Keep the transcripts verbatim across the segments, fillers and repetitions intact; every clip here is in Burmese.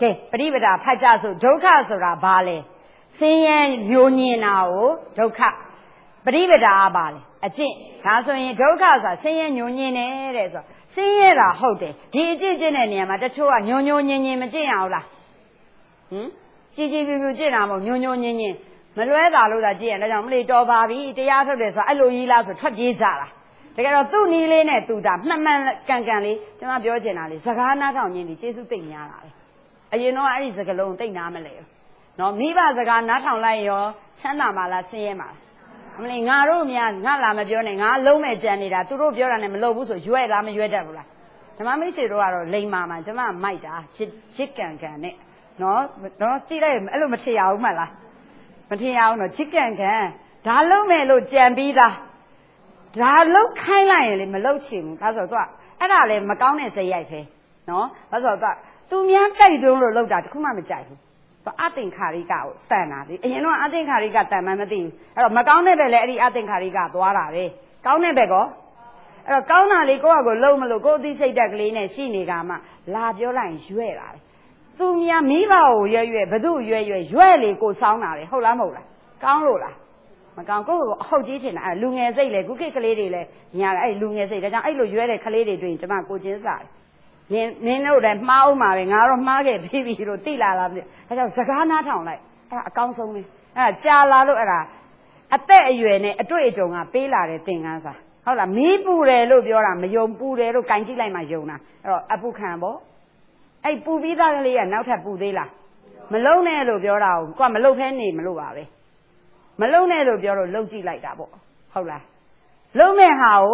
给不离不打拍家说周卡说啦罢了，三言六年呐哦周卡不离不打罢了，啊这他说你周卡说三言六年呢来说，三言啦好的，第几几年嘛，这说啊牛牛年年嘛这样啦，嗯，几几几几这样嘛牛牛年年，没乱大路的这，那像我们的招巴比这丫头来说，哎路一拉说出几咋啦？这个要做你嘞呢，做的慢慢干干的，怎么表现哪里？这个那上年的接受对伢啦嘞，哎呀，侬阿里这个龙对伢们来了，喏，你把这个拿上来哟，钱拿嘛了，钱嘛，我们的伢肉面，伢那么表呢，伢龙没见你啦，都都表让你们老不说，约他们约着不啦？怎么没说的话咯？累妈妈怎么买的？吃吃干干的，喏喏，这来哎路没吃药嘛啦，没吃药喏，吃干干，大龙没路见比的。他老开来的没老清，他说说，哎那嘞没讲那谁也去，喏，他说说，都面带动了老大，恐怕没在乎，说阿丁卡里家在哪里？哎，侬阿丁卡里家在嘛没得，哎，没讲那边来的阿丁卡里家多哪里？讲那边个，哎，讲哪里个个老么老个的谁在个里呢？是你干嘛？拉表来学来，都面没包月月，不都月月月里过上哪里？后来没了，讲路了。mà còn có hậu chỉ thì là luôn nghe dây này cũng cái cái này này nhà ấy luôn nghe dây đó chẳng ấy luôn dưới này cái này truyền cho mà cô chiến giải nên nên đâu đấy mau mà về ngáo rồi mau cái thì vì rồi tí là làm gì cái sao sạc na thằng này à cao sông này à cha la lúc là à tệ yuan này à tuổi chồng à bé là để tiền ăn sao hoặc là mí bu này lúc biểu là mà dùng bu này lúc canh chỉ lại mà dùng nè rồi à bu khăn bố ấy bu bí ra cái này nào thật bu đây là mà lâu này lúc biểu là qua mà lâu thế này mà lâu vào đây mà lâu nay rồi biểu rồi lâu chỉ lại đã bộ không là lâu nay hảo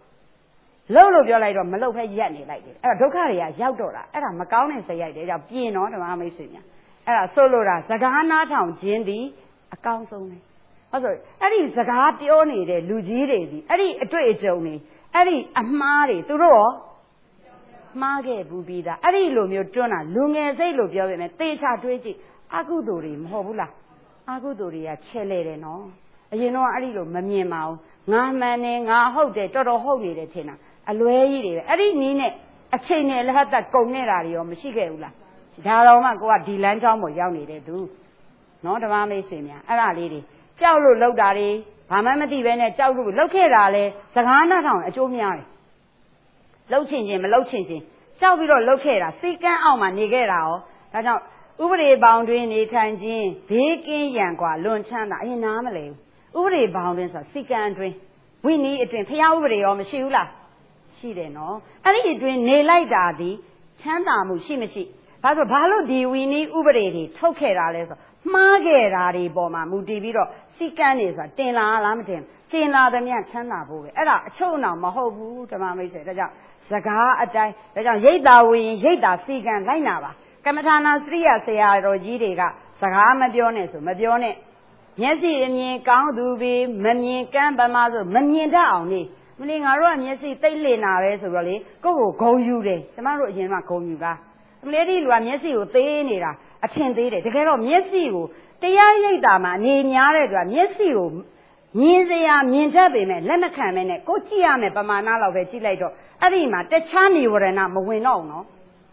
lâu rồi biểu lại rồi mà lâu phải dạy này lại đi à đâu khác thì à giao đồ là à mà cáo này sẽ dạy để giao tiền nó thì mà mấy sự nhá à solo là giá cả na thằng chiến đi à cao sông này à rồi à đi giá cả tiêu này để lưu gì để gì à đi tuổi trâu này à đi à má đi tôi rồi má cái bù bì đó à đi lùm nhiều trơn à lùm nghe dây lùm biểu về này tê cha tuổi gì à cứ đồ đi mà không là à cứ đồ đi à che lệ đấy nó ai nói à đi lùm mà miên màu ngã mà nè ngã hậu để cho nó hậu để để thế nào à lùi gì đấy à đi ní nè à che nè là hết tất công nè là đi mà xí cái là đào đâu mà cô à đi lên trong một giao này đấy tu nó đó mà mấy sự nhá à là đi đi cháu lù lâu đà đi bà má mà đi về nè cháu lù lâu kia là lệ sáng án nó thằng ở chỗ nhà này lâu chín chín mà lâu chín chín cháu bây giờ lâu kia là xí cái ao mà ní cái nào đó cháu ưu việt bảo truyền ní thành chín biết cái dạng quả luôn chán đã yên nám mà lấy ưu việt bảo truyền sao xí cái truyền vì ní truyền phải ưu việt mà xíu là xí đấy nó anh ấy truyền nề lại đà đi chán đà mu xí mà xí bà说bà lúc đi vì ní ưu việt đi thâu kia là lấy sao má cái là đi bỏ mà mu đi bây giờ xí cái này sao tiền là làm tiền tiền là để miếng chán đà bù cái ấy là chỗ nào mà hậu bù cho mà mấy chuyện đó chứ giá cả ở đây đó chứ giấy tờ vì giấy tờ xí cái lại nào ba cái mà thằng nào xí à xí à rồi gì đấy cả giá cả mà biểu này số mà biểu này nhớ gì mình cao đủ vì mình căn bản mà rồi mình đã ổn đi mình nghe rồi nhớ gì tây lên nào vậy số rồi có có câu yêu đấy thế mà rồi gì mà câu yêu cả mình đi luôn nhớ gì ở tây này là ở trên tây đấy thế cái đó nhớ gì ở tây ai giấy tờ mà nhớ nhớ đấy rồi nhớ gì ở nhớ gì à nhớ ra bên này lên mà看bên này có chi à mà bản mà nào về chi lại rồi ở đây mà cái chán nhiều rồi nào mà quên đâu nó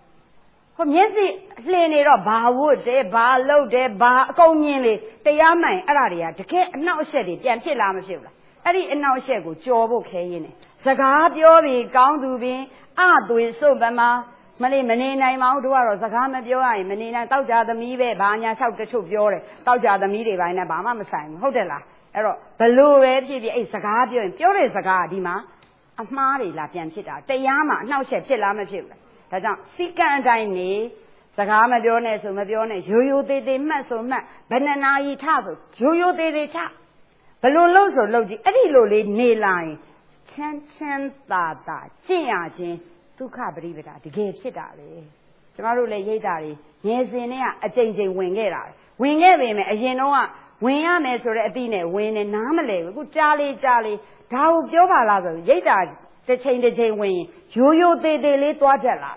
không nhớ gì lên này rồi bà vợ đấy bà lâu đấy bà công nhân này tây am này ở đây à cái nào sẽ đi tiền chỉ làm sao là ở đây nào sẽ có cho bộ cái gì này giá cả biểu vì cao đủ vì à tuổi số bên mà mà này mình này mà đâu rồi giá cả mà biểu ai mình này tao trả tao mi về bà nhà sau cái chỗ biểu này tao trả tao mi để vậy này bà mà mà sai không được là rồi bello về thì bị ấy giá cả biểu biểu này giá cả đi mà à má này là tiền chỉ đó tây am mà nào sẽ chỉ làm sao là đó chẳng xí cái này nè giá cả mà biểu này số mà biểu này yếu yếu tê tê mà số mà bên này nào ít thà rồi yếu yếu tê tê thà bello lâu rồi lâu gì ấy lâu lấy nề lại chán chán ta ta chỉ à chỉ tu khá bari bata thì ghép chết đã đấy chúng ta rồi lấy giấy tờ đi nghe gì nè à chênh chênh quên cái lại quên cái về mà hiện nó à quên à mẹ số đấy tí này quên này nám lấy cứ trả lấy trả lấy đào biểu bà là rồi giấy tờ để chênh để chênh quên yếu yếu tê tê lấy toa chết lại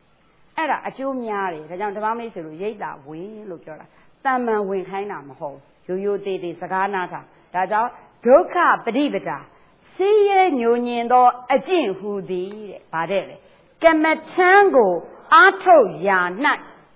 ấy là chú nhà đấy, thế chẳng chúng ta mới sử dụng giấy tờ quên lúc cho là tâm mà quên khai nào mà hồ yếu yếu tê tê sắc cá na thà đó cho đôi khá bari bata xí nhiều nhiên đó ở trên hồ đi đấy bà đấy cái mà chán của á thâu nhà nát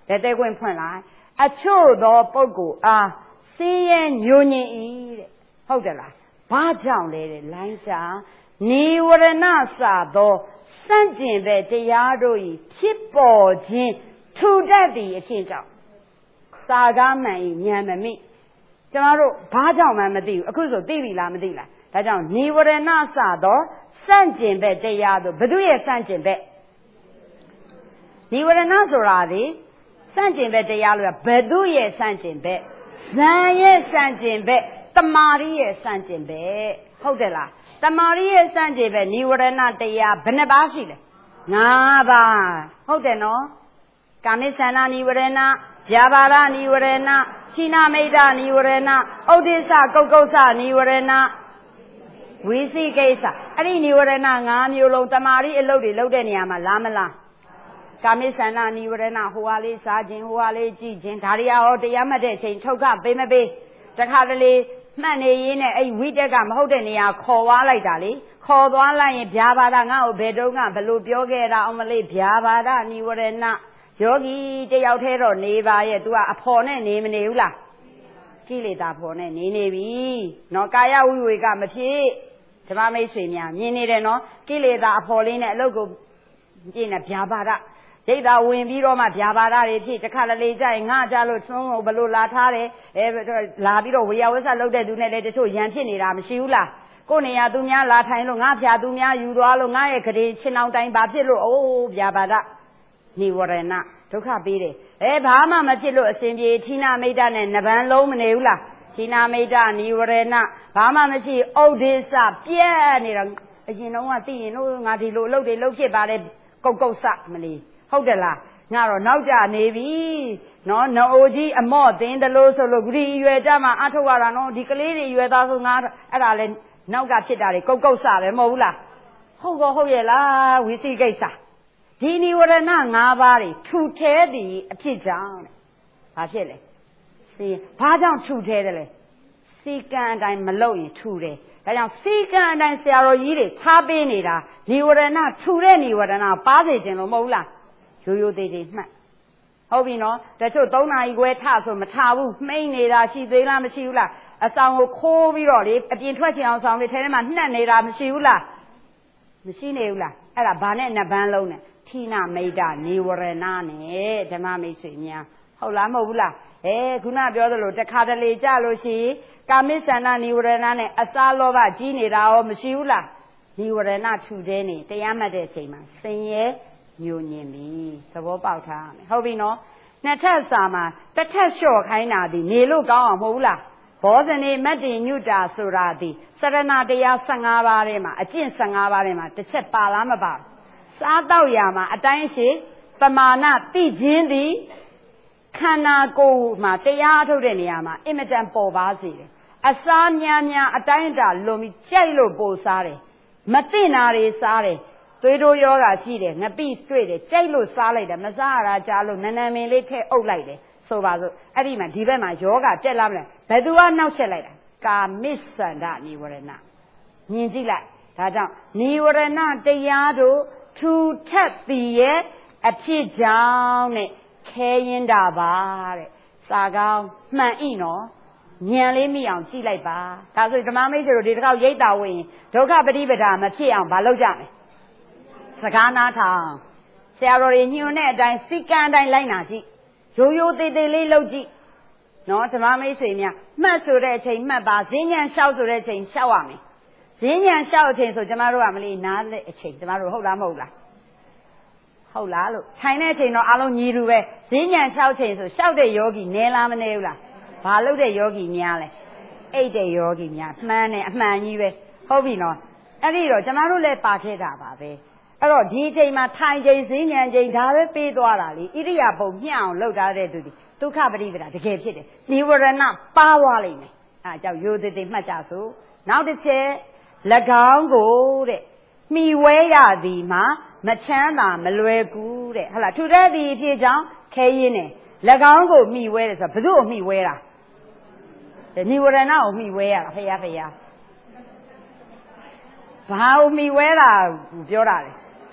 လက်သေးခွင့်ဖွင့်လိုက်အချို့သောပုဂ္ဂိုလ်အားဆင်းရဲညှို့ညင်၏တဲ့ဟုတ်တယ်လားဘာကြောင့်လဲတဲ့လိုင်းစာနိဝရဏစသောစန့်ကျင်ဘက်တရားတို့၏ဖြစ်ပေါ်ခြင်းထူတတ်သည့်အဖြစ်ကြောင့်စာကားမှန်၏ဉာဏ်မမိကျမတို့ဘာကြောင့်မှမသိဘူးအခုဆိုသိပြီလားမသိလားဒါကြောင့်နိဝရဏစသောစန့်ကျင်ဘက်တရားတို့ဘု து ရဲ့စန့်ကျင်ဘက်နိဝရဏဆိုတာဒီစန့်ကျင်ဘက်တရားလို့ဘယ်သူရဲ့စန့်ကျင်ဘက်ဇံရဲ့စန့်ကျင်ဘက်တမာရီရဲ့စန့်ကျင်ဘက်ဟုတ်တယ်လားတမာရီရဲ့စန့်ကျင်ဘက်နိဝရဏတရားဘယ်နှပါးရှိလဲငါးပါးဟုတ်တယ်နော်ကာမိသန္တာနိဝရဏဗျာပါဒနိဝရဏခိနာမိတ်တနိဝရဏဩဒိစ္စကုတ်ကုတ်စနိဝရဏဝိသိကိစ္စအဲ့ဒီနိဝရဏငါးမျိုးလုံးတမာရီအလုပ်တွေလုပ်တဲ့နေရာမှာလားမလားကာမိသန္တာနိဝရဏဟိုဟာလေးစားခြင်းဟိုဟာလေးကြည့်ခြင်းဒါရီယာဟောတရားမှတ်တဲ့အချိန်ထုတ်ခပေးမပေးတခါတလေမှတ်နေရင်းနဲ့အဲ့ဝိတက်ကမဟုတ်တဲ့နေရာခေါ်သွားလိုက်တာလေခေါ်သွားလိုက်ရင်ဗျာပါဒငါ့ကိုဘယ်တော့ကဘလို့ပြောခဲ့တာအောင်မလေးဗျာပါဒနိဝရဏယောဂီတယောက်တည်းတော့နေပါရဲ့ तू ကအဖော်နဲ့နေမနေဘူးလားကိလေသာဖော်နဲ့နေနေပြီနော်ကာယဝိဝေကမဖြစ်ဓမ္မမိတ်ဆွေများမြင်နေတယ်နော်ကိလေသာအဖော်လေးနဲ့အလုတ်ကိုကြည့်နေဗျာပါဒဒိဋ္ဌာဝင်ပြီးတော့မှဗျာပါဒတွေဖြစ်တခါတလေကြရင်ငါကြလို့သုံးလို့ဘလို့လာထားတယ်အဲလာပြီးတော့ဝေယဝဆလုပ်တဲ့သူနဲ့လည်းတချို့ရန်ဖြစ်နေတာမရှိဘူးလားကိုယ်နေရာသူများလာထိုင်လို့ငါဖြာသူများယူသွားလို့ငါရဲ့ခရီးချင်းအောင်တိုင်းဘာဖြစ်လို့အိုးဗျာပါဒနိဝရဏဒုက္ခပေးတယ်အဲဘာမှမဖြစ်လို့အစဉ်ပြေဌိနမိတ်တနဲ့နဗန်းလုံးမနေဘူးလားဌိနမိတ်တနိဝရဏဘာမှမရှိဩဒိစ္စပြက်နေတော့အရင်တော့ကသိရင်တို့ငါဒီလိုအလုပ်တွေလုပ်ဖြစ်ပါတယ်ကုတ်ကုတ်စမလီဟုတ်တယ်လားငါတော့နောက်ကြနေပြီနော်နှအိုကြီးအမော့သင်းတယ်လို့ဆိုလို့ဂရီရွယ်ကြမှာအထုတ်ရတာနော်ဒီကလေးတွေရွယ်သားဆိုငါအဲ့ဒါလဲနောက်ကဖြစ်တာတွေကုတ်ကုတ်စပဲမဟုတ်ဘူးလားဟုတ်ကောဟုတ်ရဲ့လားဝိသိကိစ္စဒီနိဝရဏငါးပါးတွေထူထဲသည်အဖြစ်ကြောင့်တဲ့ဘာဖြစ်လဲစီဘာကြောင့်ထူထဲတယ်လဲစီကံအတိုင်းမလုပ်ရင်ထူတယ်ဒါကြောင့်စီကံအတိုင်းဆရာတော်ကြီးတွေထားပေးနေတာနိဝရဏထူတဲ့နိဝရဏပါစေခြင်းလို့မဟုတ်လားရိုးရိုးသေးသေးမှတ်ဟုတ်ပြီနော်တချို့သုံးနာရီခွဲထဆိုမထဘူးမှိတ်နေတာရှိသေးလားမရှိဘူးလားအဆောင်ကိုခိုးပြီးတော့လေအပြင်ထွက်ချင်အောင်ဆောင်လေထဲထဲမှာနှက်နေတာမရှိဘူးလားမရှိနေဘူးလားအဲ့ဒါဘာနဲ့နှစ်ပန်းလုံးနဲ့ဌိနမိတ်တနိဝရဏနဲ့ဓမ္မမိတ်ဆွေများဟုတ်လားမဟုတ်ဘူးလားအဲခုနပြောသလိုတခါတလေကြလို့ရှိရင်ကာမိသန္တာနိဝရဏနဲ့အစာလောဘကြီးနေတာရောမရှိဘူးလားနိဝရဏထူတဲ့နေတရားမှတ်တဲ့အချိန်မှာဆင်းရဲညှို့ညင်ပြီသဘောပေါက်ထားမယ်ဟုတ်ပြီနော်နှစ်ထပ်စာမှာတစ်ထပ်လျှော့ခိုင်းတာဒီနေလို့ကောင်းအောင်မဟုတ်ဘူးလားဘောဇနေမတ္တိညုတာဆိုတာဒီစရဏတရား၁၅ပါးထဲမှာအကျင့်၁၅ပါးထဲမှာတစ်ချက်ပါလားမပါစားတော့ရမှာအတိုင်းရှိပမာဏသိခြင်းသည်ခန္ဓာကိုယ်မှာတရားထုတ်တဲ့နေရာမှာအင်မတန်ပေါ်ပါစေတယ်အစားများများအတိုင်းအတာလွန်ပြီးကြိုက်လို့ပို့စားတယ်မသိနာတွေစားတယ်သွေးတိုးယောဂရှိတယ်ငပိတွေ့တယ်ကြိုက်လို့စားလိုက်တယ်မစားရတာကြားလို့နန်းနန်းမင်းလေးထည့်အုပ်လိုက်တယ်ဆိုပါစို့အဲ့ဒီမှာဒီဘက်မှာယောဂတက်လာမလားဘယ်သူကနှောက်ချက်လိုက်တာကာမိသန္တာနိဝရဏမြင်ကြည့်လိုက်ဒါကြောင့်နိဝရဏတရားတို့ထူထပ်သည်ရဲ့အဖြစ်ကြောင့်နဲ့ခဲရင်တာပါတဲ့စာကောင်းမှန်ဤနော်ဉာဏ်လေးမိအောင်ကြည့်လိုက်ပါဒါဆိုဓမ္မမိတ်ဆွေတို့ဒီတစ်ခေါက်ရိတ်တာဝင်ဒုက္ခပฏิပဒါမဖြစ်အောင်မလုပ်ကြမယ်စကားနာထောင်ဆရာတော်တွေညွှန်တဲ့အတိုင်းစိကံအတိုင်းလိုက်နာကြည့်ရိုးရိုးသေးသေးလေးလုပ်ကြည့်နော်ဓမ္မမိတ်ဆွေများမှတ်ဆိုတဲ့အချိန်မှတ်ပါဈဉ္ဉံလျှောက်ဆိုတဲ့အချိန်လျှောက်ရမယ်ဈဉ္ဉံလျှောက်အချိန်ဆိုကျမတို့ကမလေးနားတဲ့အချိန်ကျမတို့ဟုတ်လားမဟုတ်လားဟုတ်လားလို့ထိုင်တဲ့အချိန်တော့အားလုံးညီတူပဲဈဉ္ဉံလျှောက်ချိန်ဆိုလျှောက်တဲ့ယောဂီနည်းလားမနည်းဘူးလားဘာလုပ်တဲ့ယောဂီများလဲအိတ်တဲ့ယောဂီများမှန်းတယ်အမှန်ကြီးပဲဟုတ်ပြီနော်အဲ့ဒီတော့ကျမတို့လည်းပါခဲ့တာပါပဲအဲ့တော့ဒီအချိန်မှာထိုင်ချိန်ဈဉ္ဉံချိန်ဒါပဲပေးသွားတာလေဣရိယာပုမျှအောင်လုပ်ထားတဲ့သူဒီဒုက္ခပရိပဒါတကယ်ဖြစ်တယ်နိဝရဏပါသွားလိမ့်မယ်အဲအကြောင်းရိုသေသေးမှတ်ကြစို့နောက်တစ်ချက်၎င်းကိုတဲ့မှီဝဲရသည်မှာမချမ်းသာမလွယ်ကူတဲ့ဟုတ်လားထူတဲ့ဒီအဖြစ်ကြောင့်ခဲရင်းတယ်၎င်းကိုမှီဝဲတယ်ဆိုတော့ဘယ်သူ့ကိုမှီဝဲတာနိဝရဏကိုမှီဝဲရတာဖယားဖယားဘာကိုမှီဝဲတာပြောတာလေ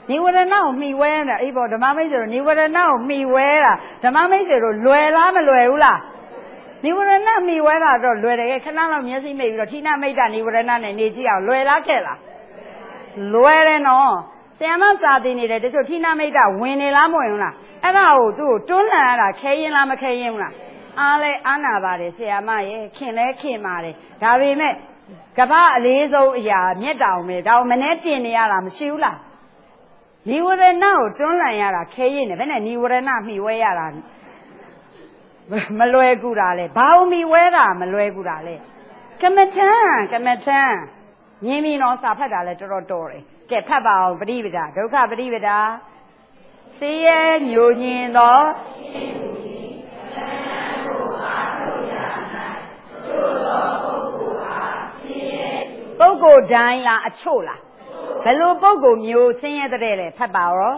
နိဝရဏကိုမှီဝဲတာအေးပေါ့ဓမ္မမိတ်ဆွေတို့နိဝရဏကိုမှီဝဲတာဓမ္မမိတ်ဆွေတို့လွယ်လားမလွယ်ဘူးလားနိဝရဏမှီဝဲတာတော့လွယ်တယ်ခဏလောက်မျက်စိမိတ်ပြီးတော့ဌိနမိတ်တနိဝရဏနဲ့နေကြည့်အောင်လွယ်လားခဲ့လားလွယ်တယ်နော်ဆရာမစာသင်နေတယ်တချို့ဌိနမိတ်တဝင်နေလားမဝင်ဘူးလားအဲ့ဒါကိုသူ့ကိုတွန်းလှန်ရတာခဲရင်လားမခဲရင်ဘူးလားအားလဲအားနာပါတယ်ဆရာမရဲ့ခင်လဲခင်ပါတယ်ဒါပေမဲ့ကမ္ဘာအလေးဆုံးအရာမြတ်တောင်ပဲဒါမနဲ့တင်နေရတာမရှိဘူးလားနိဝရဏကိုတွန်းလှန်ရတာခဲရင်နဲ့ဘယ်နဲ့နိဝရဏမှီဝဲရတာမလွယ်ကူတာလဲဘာလို့မှီဝဲတာမလွယ်ကူတာလဲကမ္မထံကမ္မထံမြင်ပြီးတော့စာဖတ်တာလဲတော်တော်တော်တယ်ကဲဖတ်ပါအောင်ပရိပဒဒုက္ခပရိပဒဆင်းရဲညိုညင်သောပုဂ္ဂိုလ်တိုင်းလားအချို့လားဘယ်လိုပုဂ္ဂိုလ်မျိုးဆင်းရဲတဲ့လဲဖတ်ပါရော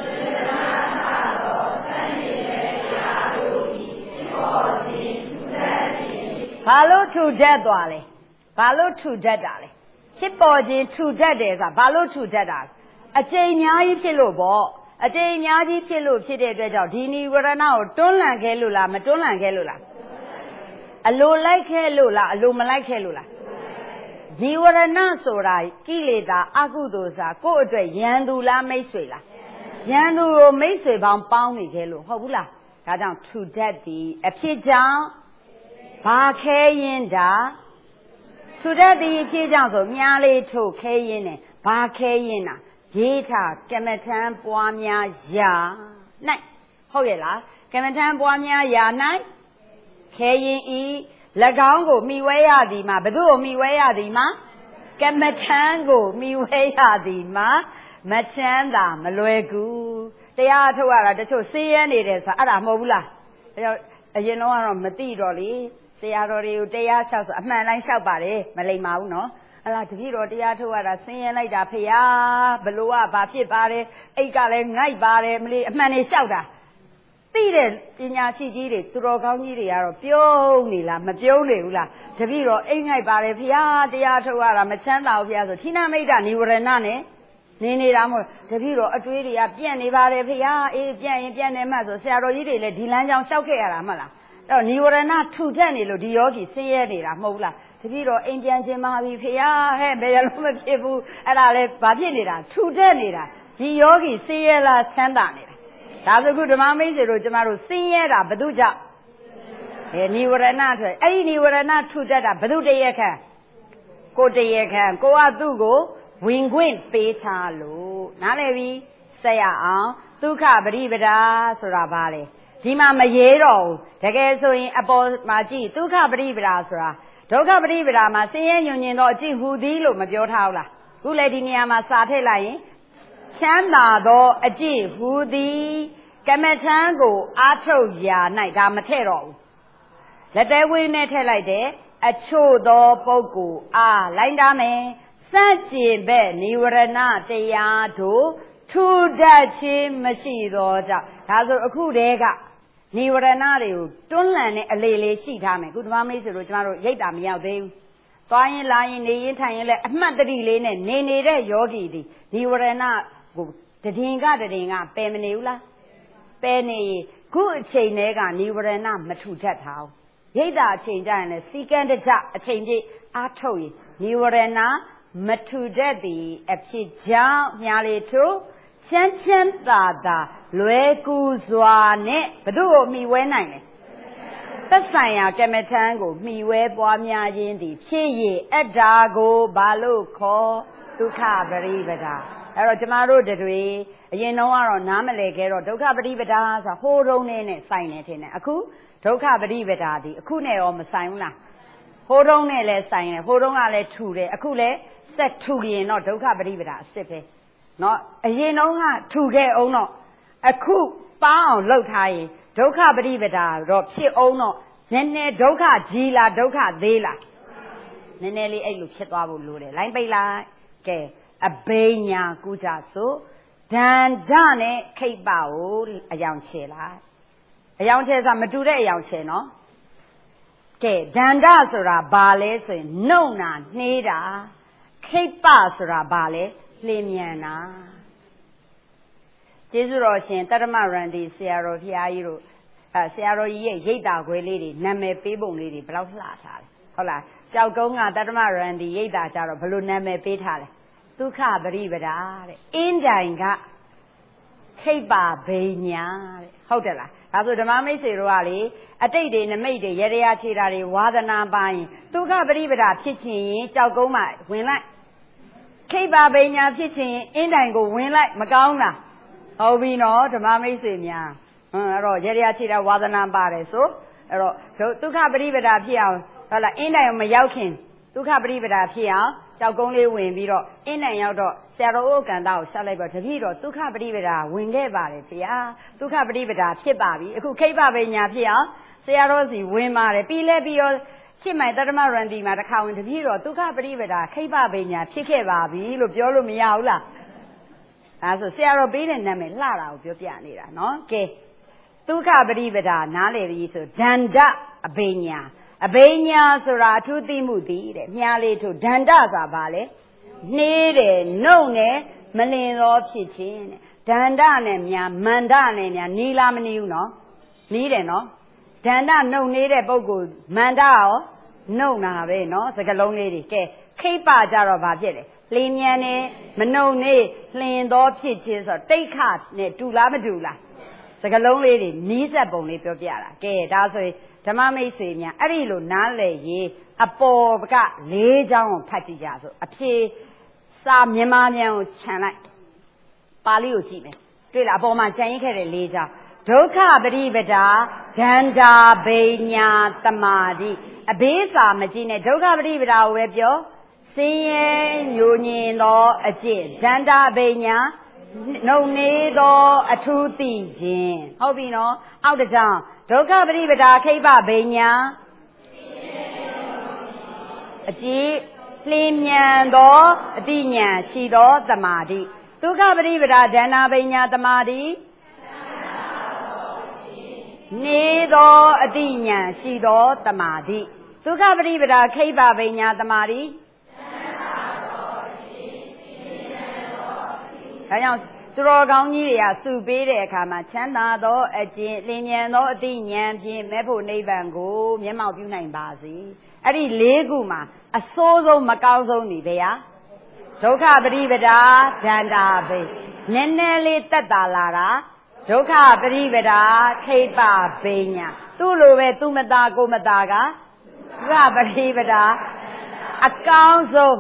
ဘာလို့ထူတတ်သွားလဲဘာလို့ထူတတ်တာလဲဖြစ်ပေါ်ခြင်းထူတတ်တယ်ဆိုတာဘာလို့ထူတတ်တာအကျိန်အများကြီးဖြစ်လို့ပေါ့အကျိန်အများကြီးဖြစ်လို့ဖြစ်တဲ့အတွက်ကြောင့်ဒီနိဝရဏကိုတွန်းလှန်ခဲ့လို့လားမတွန်းလှန်ခဲ့လို့လားအလိုလိုက်ခဲ့လို့လားအလိုမလိုက်ခဲ့လို့လားနိဝရဏဆိုတာကိလေသာအကုသိုလ်စာကိုယ့်အတွက်ရန်သူလားမိတ်ဆွေလားရန်သူကိုမိတ်ဆွေပေါင်းပေါင်းနေခဲ့လို့ဟုတ်ဘူးလားဒါကြောင့်ထူတတ်သည်အဖြစ်ကြောင့်ဘာခဲရင်တာထူတတ်သည်အဖြစ်ကြောင့်ဆိုမြားလေးထုတ်ခဲရင်နဲ့ဘာခဲရင်တာရေးထားကမ္မထံပွားများရာ၌ဟုတ်ရဲ့လားကမ္မထံပွားများရာ၌ခဲရင်ဤ၎င်းကိုမိဝဲရသည်မှာဘယ်သူ့ကိုမိဝဲရသည်မှာကမ္မထံကိုမိဝဲရသည်မှာမချမ်းသာမလွယ်ကူတရားထုတ်ရတာတချို့စေးရဲနေတယ်ဆိုတာအဲ့ဒါမဟုတ်ဘူးလားအဲကြောင့်အရင်တော့ကတော့မသိတော့လေဆရာတော်တွေကိုတရားလျှောက်ဆိုအမှန်တိုင်းလျှောက်ပါတယ်မလိမ္မာဘူးနော်အဲ့ဒါတပည့်တော်တရားထုတ်ရတာဆင်းရဲလိုက်တာဖေဟာဘလို့ကဘာဖြစ်ပါတယ်အိတ်ကလည်းငိုက်ပါတယ်မလေးအမှန်နေလျှောက်တာသိတဲ့ပညာရှိကြီးတွေသူတော်ကောင်းကြီးတွေကတော့ပြုံးနေလားမပြုံးနေဘူးလားတပည့်တော်အိတ်ငိုက်ပါတယ်ဖေဟာတရားထုတ်ရတာမချမ်းသာဘူးဖေဟာဆိုဌိနမိတ်တနိဝရဏနဲ့နေနေတာမို့တပည့်တော်အတွေးတွေကပြန့်နေပါတယ်ဖေဟာအေးပြန့်ရင်ပြန့်နေမှဆိုဆရာတော်ကြီးတွေလည်းဒီလမ်းကြောင်းလျှောက်ခဲ့ရတာမှတ်လားအဲ့တော့နိဝရဏထူထက်နေလို့ဒီယောဂီဆင်းရဲနေတာမဟုတ်ဘူးလားတပည့်တော်အိမ်ပြန်ခြင်းပါပြီဖေဟာဟဲ့ဘယ်လိုမဖြစ်ဘူးအဲ့ဒါလည်းဘာဖြစ်နေတာထူထက်နေတာဒီယောဂီဆင်းရဲလားချမ်းသာနေတာဒါဆိုခုဓမ္မမိတ်ဆွေတို့ကျမတို့ဆင်းရဲတာဘယ်သူကြောင့်အဲနိဝရဏဆိုအဲ့ဒီနိဝရဏထူထက်တာဘယ်သူတရခံကိုတရခံကိုကသူ့ကိုဝင်ခွင့်ပေးထားလို့နားလည်ပြီဆက်ရအောင်ဒုက္ခပရိပဒါဆိုတာဘာလဲဒီမှာမရေးတော့ဘူးတကယ်ဆိုရင်အပေါ်မှာကြည့်ဒုက္ခပရိပဒါဆိုတာဒုက္ခပရိပဒါမှာဆင်းရဲညွန်ညင်တော့အကြည့်ဟူသည်လို့မပြောထားဘူးလားခုလေဒီနေရာမှာစာထည့်လိုက်ရင်ချမ်းသာသောအကြည့်ဟူသည်ကမ္မထံကိုအားထုတ်ရာ၌ဒါမထည့်တော့ဘူးလက်သေးဝင်းနဲ့ထည့်လိုက်တယ်အချို့သောပုဂ္ဂိုလ်အားလိုက်တာမယ်စัจကျင်ဘက်နိဝရဏတရားတို့ထူတတ်ခြင်းမရှိသောကြောင့်ဒါဆိုအခုတည်းကနိဝရဏတွေကိုတွန်းလှန်တဲ့အလေလေးရှိထားမယ်ခုဓမ္မမိတ်ဆွေတို့ကျမတို့ရိတ်တာမရောက်သေးဘူးသွားရင်လာရင်နေရင်ထိုင်ရင်လည်းအမှတ်တတိလေးနဲ့နေနေတဲ့ယောဂီဒီနိဝရဏကိုတည်င်ကတည်င်ကပယ်မနေဘူးလားပယ်နေခုအချိန်တည်းကနိဝရဏမထူထပ်ထားဘူးရိတ်တာအချိန်ကျရင်လည်းစီကံတကြအချိန်ပြည့်အားထုတ်ရင်နိဝရဏမထူတတ်သည်အဖြစ်ကြောင့်ညာလေထို့ချမ်းချမ်းသာသာလွယ်ကူစွာနဲ့ဘု து ကိုမှီဝဲနိုင်တယ်သက်ဆိုင်ရာကမ္မထံကိုမှီဝဲပွားများခြင်းသည်ဖြစ်ရအတ္တာကိုဘာလို့ခေါ်ဒုက္ခပရိပဒါအဲ့တော့ကျမတို့တွေအရင်တော့ကတော့နားမလည်ခဲ့တော့ဒုက္ခပရိပဒါဆိုတာဟိုးတုံးနဲ့နဲ့ဆိုင်နေတယ်အခုဒုက္ခပရိပဒါဒီအခုနဲ့ရောမဆိုင်ဘူးလားဟိုးတုံးနဲ့လည်းဆိုင်တယ်ဟိုးတုံးကလည်းထူတယ်အခုလည်းဆက်ထူရင်တော့ဒုက္ခပရိပဒါအစ်စ်ပဲနော်အရင်တော့ကထူခဲ့အောင်တော့အခုပါအောင်လှုပ်ထားရင်ဒုက္ခပရိပဒါတော့ဖြစ်အောင်တော့နည်းနည်းဒုက္ခကြီးလားဒုက္ခသေးလားနည်းနည်းလေးအဲ့လိုဖြစ်သွားဖို့လိုတယ်လိုင်းပိတ်လိုက်ကဲအဘိညာကုကြဆိုဒန္ဒနဲ့ခိပ္ပကိုအယောင်ချေလိုက်အယောင်ချေဆိုတာမတူတဲ့အယောင်ချေနော်ကဲဒန္ဒဆိုတာဘာလဲဆိုရင်နှုတ်နာနှေးတာခိပ္ပဆိုတာဘာလဲလင်းမြန်တာကျေးဇူးတော်ရှင်တတ္တမရန္တီဆရာတော်ဖျားကြီးတို့အဲဆရာတော်ကြီးရဲ့ရိတ်တာခွဲလေးတွေနာမည်ပေးပုံလေးတွေဘယ်လောက်လှထားလဲဟုတ်လားကြောက်ကုန်းကတတ္တမရန္တီရိတ်တာကြတော့ဘယ်လိုနာမည်ပေးထားလဲဒုက္ခပရိပဒါတဲ့အင်းတိုင်ကခိပ္ပဘိညာတဲ့ဟုတ်တယ်လားဒါဆိုဓမ္မမိတ်ဆွေတို့ကလေအတိတ်တွေနမိတ်တွေရရခြေတာတွေဝါဒနာပိုင်းဒုက္ခပရိပဒါဖြစ်ချင်ရင်ကြောက်ကုန်းမှာဝင်လိုက်ခိပ္ပဘိညာဖြစ်ချင်ရင်အင်းတိုင်ကိုဝင်လိုက်မကောင်းလားဟုတ်ပြီနော်ဓမ္မမိတ်ဆွေများဟမ်အဲ့တော့ရရခြေတာဝါဒနာပါတယ်ဆိုအဲ့တော့ဒုက္ခပရိပဒါဖြစ်အောင်ဟုတ်လားအင်းတိုင်မရောက်ခင်ဒုက္ခပရိပဒါဖြစ်အောင်ကြောက်ကုန်းလေးဝင်ပြီးတော့အင်းတိုင်ရောက်တော့ဆရာတော်ဥက္ကန္တကိုဆက်လိုက်ပါတပည့်တော်ဒုက္ခပရိပဒါဝင်ခဲ့ပါတယ်ဗျာဒုက္ခပရိပဒါဖြစ်ပါပြီအခုခိပ္ပပညာဖြစ်အောင်ဆရာတော်စီဝင်ပါတယ်ပြီးလဲပြီးတော့ရှစ်မိုင်တတ္တမရန္တီမှာတစ်ခါဝင်တပည့်တော်ဒုက္ခပရိပဒါခိပ္ပပညာဖြစ်ခဲ့ပါပြီလို့ပြောလို့မရဘူးလားဒါဆိုဆရာတော်ပေးတဲ့နာမည်လှတာကိုပြောပြနေတာနော်ကဲဒုက္ခပရိပဒါနားလည်ပြီဆိုဒန္တအဘိညာအဘိညာဆိုတာအထူးသိမှုတည်တဲ့မြားလေးထုတ်ဒန္တဆိုတာဘာလဲနှေးတယ်နှုတ်နဲ့မလင်သောဖြစ်ခြင်းတဲ့ဒန္တနဲ့မြားမန္တနဲ့ညာနီးလားမနီးဘူးနော်နီးတယ်နော်ဒန္တနှုတ်နေတဲ့ပုဂ္ဂိုလ်မန္တရောနှုတ်နာပဲနော်စကလုံးလေးတွေကဲခိပ္ပကြတော့ဘာဖြစ်လဲလင်းမြန်နဲ့မနှုတ်နေလင်သောဖြစ်ခြင်းဆိုတော့တိတ်ခနဲ့တူလားမတူလားစကလုံးလေးတွေနီးစပ်ပုံလေးပြောပြတာကဲဒါဆိုရင်ဓမ္မမိတ်ဆွေများအဲ့ဒီလိုနားလည်ရေးအပေါ်ကလေးချောင်းကိုဖတ်ကြည့်ကြဆိုအဖြေစာမြန်မာမြန်ကိုခြံလိုက်ပါဠိကိုကြည့်မယ်တွေ့လားအပေါ်မှာခြံရင်းခဲ့တဲ့လေးချောင်းဒုက္ခပရိပဒါဒန္တာဘိညာတမာတိအဘေးစာမကြည့်နဲ့ဒုက္ခပရိပဒါကိုပဲပြောစင်းရဲညိုညင်သောအကျင့်ဒန္တာဘိညာနှုတ်နေသောအထူးသိခြင်းဟုတ်ပြီနော်အောက်တစ်ကြောင်းဒုက္ခပရိပဒါခိပ္ပဘိညာအကြည့်လင်းမြန်သောအတိညာရှိသောတမာတိဒုက္ခပရိပဒါဒန္တာဘိညာတမာတိနေသောအတိညာရှိသောတမာတိဒုက္ခပရိပဒါခိပ္ပဘိညာတမာတိဒါကြောင့်သူတော်ကောင်းကြီးတွေကစုပေးတဲ့အခါမှာချမ်းသာသောအကျင့်လင်းမြန်သောအတိဉာဏ်ဖြင့်မဲ့ဖို့နိဗ္ဗာန်ကိုမျက်မှောက်ပြုနိုင်ပါစေအဲ့ဒီလေးခုမှာအစိုးဆုံးမကောင်းဆုံးနေဗျာဒုက္ခပရိပဒါဒန္တာဘိနည်းနည်းလေးတက်တာလာတာဒုက္ခပရိပဒါခိပ္ပဘိညာသူ့လိုပဲသူမသားကိုမသားကဒုက္ခပရိပဒါအကောင်းဆုံး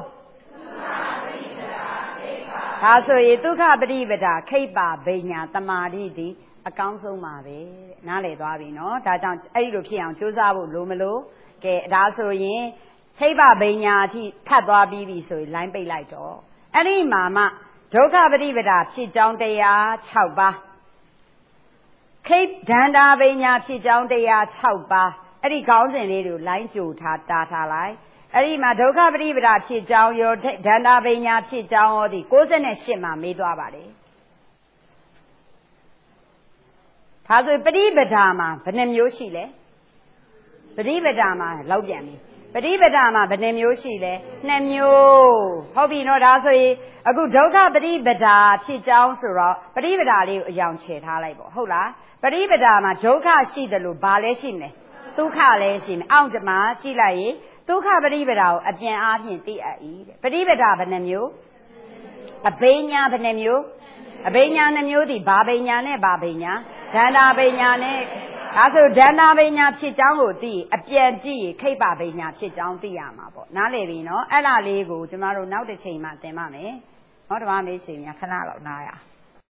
ဒါဆိုရင်ဒုက္ခပရိပဒါခိပ္ပဘိညာတမာတိဒီအကောင်းဆုံးပါပဲနားလည်သွားပြီနော်ဒါကြောင့်အဲ့ဒီလိုဖြစ်အောင်ကြိုးစားဖို့လိုမလို့ကဲဒါဆိုရင်ခိပ္ပဘိညာအထိထပ်သွားပြီးပြီဆိုရင်လိုင်းပိတ်လိုက်တော့အဲ့ဒီမှာမှဒုက္ခပရိပဒါဖြစ်ကြောင်းတရား၆ပါးခိပ္ပဒန္တာဘိညာဖြစ်ကြောင်းတရား၆ပါးအဲ့ဒီခေါင်းစဉ်လေးတွေကိုလိုင်းကြိုထားတားထားလိုက်အဲ့ဒီမှာဒုက္ခပရိပဒါဖြစ်ကြောင်းရောဒန္တာဘိညာဖြစ်ကြောင်းရောဒီ၉၈မှာမေးသွားပါတယ်ဒါဆိုပရိပဒါမှာဘယ်နှမျိုးရှိလဲပရိပဒါမှာလောက်ပြန်ပြီပရိပဒါမှာဘယ်နှမျိုးရှိလဲနှစ်မျိုးဟုတ်ပြီနော်ဒါဆိုရင်အခုဒုက္ခပရိပဒါဖြစ်ကြောင်းဆိုတော့ပရိပဒါလေးကိုအယောင်ချေထားလိုက်ပေါ့ဟုတ်လားပရိပဒါမှာဒုက္ခရှိတယ်လို့ဘာလဲရှိမလဲဒုက္ခလည်းရှိမယ်အောက်မှာကြည့်လိုက်ရင်ဒုက္ခပရိပဒါကိုအပြန်အားဖြင့်သိအပ်၏တဲ့ပရိပဒါဘယ်နှမျိုးအဘိညာဘယ်နှမျိုးအဘိညာနှမျိုးဒီဘာဘိညာနဲ့ဘာဘိညာဒန္တာဘိညာနဲ့ဒါဆိုဒန္တာဘိညာဖြစ်ကြောင်းကိုသိအပြန်ကြည့်ခိပ္ပဘိညာဖြစ်ကြောင်းသိရမှာပေါ့နားလည်ပြီနော်အဲ့ဒါလေးကိုကျမတို့နောက်တစ်ချိန်မှသင်ပါမယ်ဟောဓမ္မမေးရှင်များခဏလောက်နားရ